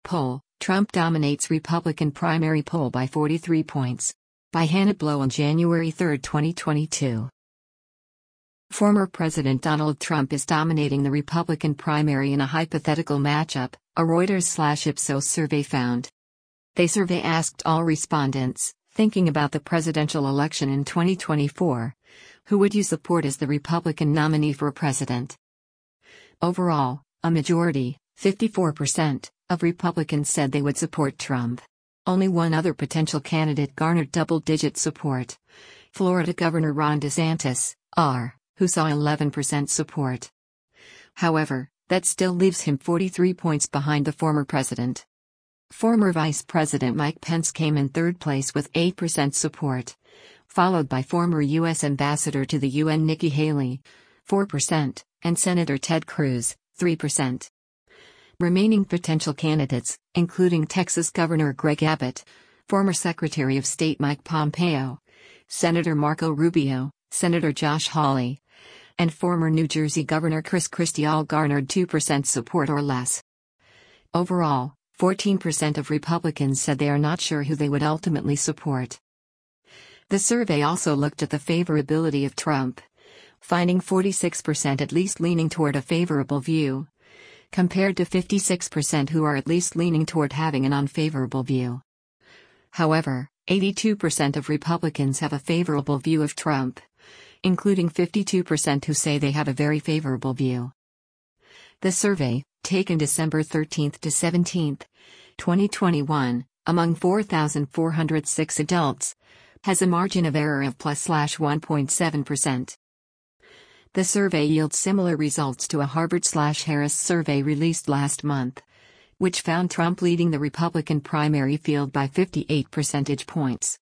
poll, Trump dominates Republican primary poll by 43 points. By Hannah Blow on January 3, 2022. Former President Donald Trump is dominating the Republican primary in a hypothetical matchup, a Reuters/Ipsos survey found. The survey asked all respondents, thinking about the presidential election in 2024, who would you support as the Republican nominee for president? Overall, a majority, 54%, of Republicans said they would support Trump. Only one other potential candidate garnered double-digit support. Florida Governor Ron DeSantis, R., who saw 11% support. However, that still leaves him 43 points behind the former president. Former Vice President Mike Pence came in third place with 8% support, followed by former U.S. Ambassador to the UN Nikki Haley, 4%, and Senator Ted Cruz, 3%. Remaining potential candidates, including Texas Governor Greg Abbott, former Secretary of State Mike Pompeo, Senator Marco Rubio, Senator Josh Hawley, and former New Jersey Governor Chris Christie all garnered 2% support or less. Overall, 14% of Republicans said they are not sure who they would ultimately support. The survey also looked at the favorability of Trump, finding 46% at least leaning toward a favorable view, compared to 56% who are at least leaning toward having an unfavorable view. However, 82% of Republicans have a favorable view of Trump, including 52% who say they have a very favorable view. The survey, taken December 13 to 17, 2021, among 4,406 adults, has a margin of error of +1.7%. The survey yields similar results to a Harvard/Harris survey released last month, which found Trump leading the Republican primary field by 58 percentage points.